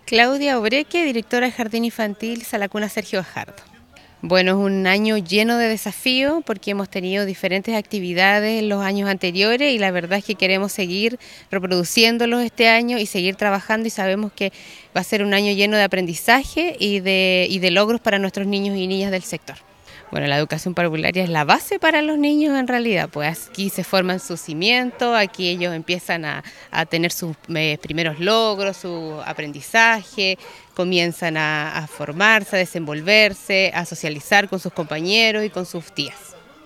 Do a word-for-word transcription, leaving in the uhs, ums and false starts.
Claudia Obreque, directora de Jardín Infantil Salacuna Sergio Gajardo. Bueno, es un año lleno de desafíos porque hemos tenido diferentes actividades en los años anteriores y la verdad es que queremos seguir reproduciéndolos este año y seguir trabajando, y sabemos que va a ser un año lleno de aprendizaje y de, y de logros para nuestros niños y niñas del sector. Bueno, la educación parvularia es la base para los niños en realidad, pues aquí se forman sus cimientos, aquí ellos empiezan a, a tener sus eh, primeros logros, su aprendizaje, comienzan a, a formarse, a desenvolverse, a socializar con sus compañeros y con sus tías.